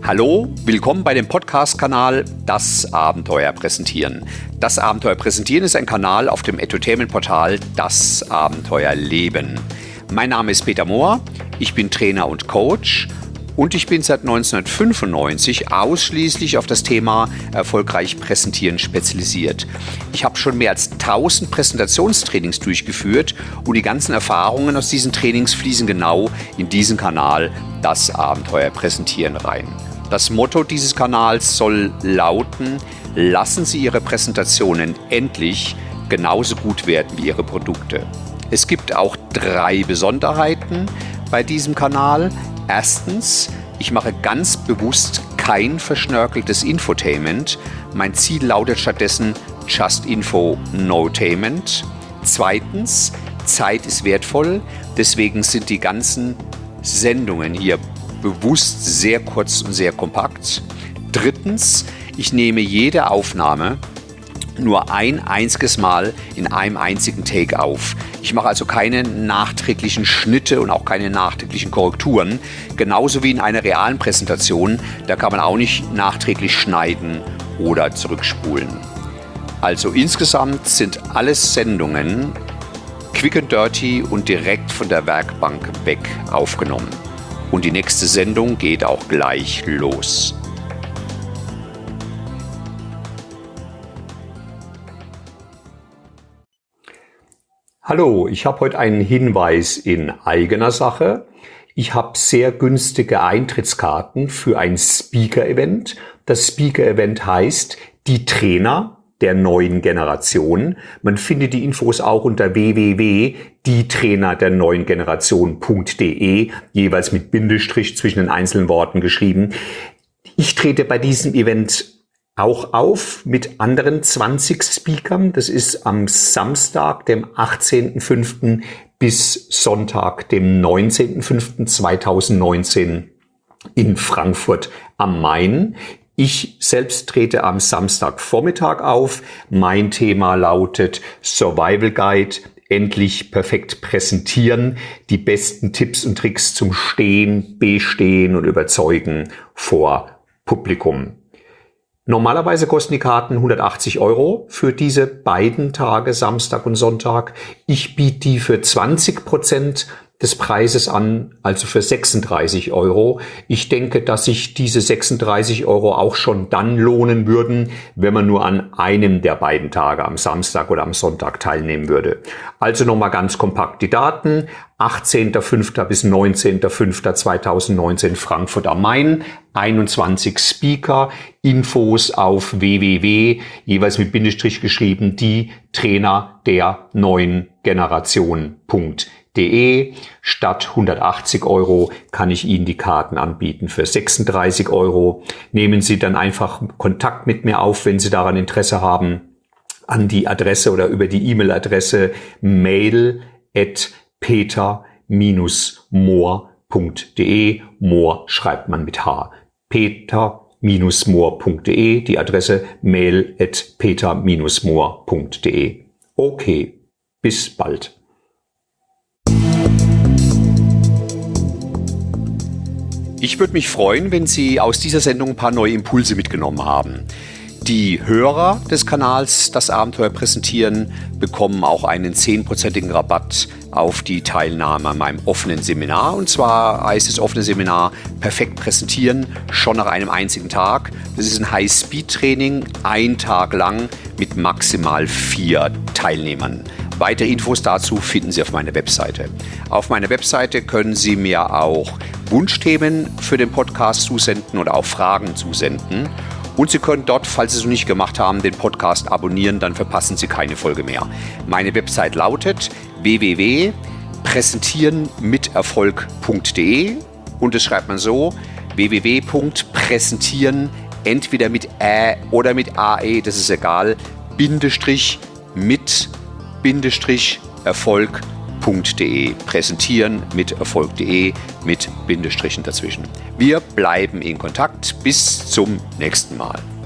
Hallo, willkommen bei dem Podcast-Kanal Das Abenteuer Präsentieren. Das Abenteuer Präsentieren ist ein Kanal auf dem Entertainment-Portal Das Abenteuer Leben. Mein Name ist Peter Mohr, ich bin Trainer und Coach und ich bin seit 1995 ausschließlich auf das Thema erfolgreich präsentieren spezialisiert. Ich habe schon mehr als 1000 Präsentationstrainings durchgeführt und die ganzen Erfahrungen aus diesen Trainings fließen genau in diesen Kanal Das Abenteuer Präsentieren rein. Das Motto dieses Kanals soll lauten: Lassen Sie Ihre Präsentationen endlich genauso gut werden wie Ihre Produkte. Es gibt auch 3 Besonderheiten bei diesem Kanal. Erstens, ich mache ganz bewusst kein verschnörkeltes Infotainment. Mein Ziel lautet stattdessen Just Info, No Tainment. Zweitens, Zeit ist wertvoll, deswegen sind die ganzen Sendungen hier bewusst sehr kurz und sehr kompakt. Drittens, ich nehme jede Aufnahme nur ein einziges Mal in einem einzigen Take auf. Ich mache also keine nachträglichen Schnitte und auch keine nachträglichen Korrekturen. Genauso wie in einer realen Präsentation, da kann man auch nicht nachträglich schneiden oder zurückspulen. Also insgesamt sind alles Sendungen quick and dirty und direkt von der Werkbank weg aufgenommen. Und die nächste Sendung geht auch gleich los. Hallo, ich habe heute einen Hinweis in eigener Sache. Ich habe sehr günstige Eintrittskarten für ein Speaker-Event. Das Speaker-Event heißt Die Trainer der neuen Generation. Man findet die Infos auch unter www.dietrainerderneuengeneration.de, jeweils mit Bindestrich zwischen den einzelnen Worten geschrieben. Ich trete bei diesem Event auch auf mit anderen 20 Speakern. Das ist am Samstag, dem 18.05. bis Sonntag, dem 19.05.2019 in Frankfurt am Main. Ich selbst trete am Samstagvormittag auf. Mein Thema lautet Survival Guide, endlich perfekt präsentieren, die besten Tipps und Tricks zum Stehen, Bestehen und Überzeugen vor Publikum. Normalerweise kosten die Karten 180 € für diese beiden Tage, Samstag und Sonntag. Ich biete die für 20% des Preises an, also für 36 €. Ich denke, dass sich diese 36 € auch schon dann lohnen würden, wenn man nur an einem der beiden Tage, am Samstag oder am Sonntag, teilnehmen würde. Also nochmal ganz kompakt die Daten. 18.05. bis 19.05.2019 Frankfurt am Main. 21 Speaker. Infos auf www, jeweils mit Bindestrich geschrieben, die Trainer der neuen Generation.de. Statt 180 € kann ich Ihnen die Karten anbieten für 36 €. Nehmen Sie dann einfach Kontakt mit mir auf, wenn Sie daran Interesse haben, an die Adresse oder über die E-Mail-Adresse mail@peter-mohr.de. Mohr schreibt man mit H. peter-mohr.de, die Adresse mail@peter-mohr.de. Okay, bis bald. Ich würde mich freuen, wenn Sie aus dieser Sendung ein paar neue Impulse mitgenommen haben. Die Hörer des Kanals Das Abenteuer Präsentieren bekommen auch einen 10%igen Rabatt auf die Teilnahme an meinem offenen Seminar. Und zwar heißt das offene Seminar Perfekt präsentieren, schon nach einem einzigen Tag. Das ist ein High-Speed-Training, 1 Tag lang mit maximal 4 Teilnehmern. Weitere Infos dazu finden Sie auf meiner Webseite. Auf meiner Webseite können Sie mir auch Wunschthemen für den Podcast zusenden oder auch Fragen zusenden. Und Sie können dort, falls Sie es noch nicht gemacht haben, den Podcast abonnieren, dann verpassen Sie keine Folge mehr. Meine Website lautet www.präsentierenmiterfolg.de und das schreibt man so: www.präsentieren, entweder mit Ä oder mit AE, das ist egal, Bindestrich mit Bindestrich Erfolg.de. Präsentieren mit Erfolg.de mit Bindestrichen dazwischen. Wir bleiben in Kontakt. Bis zum nächsten Mal.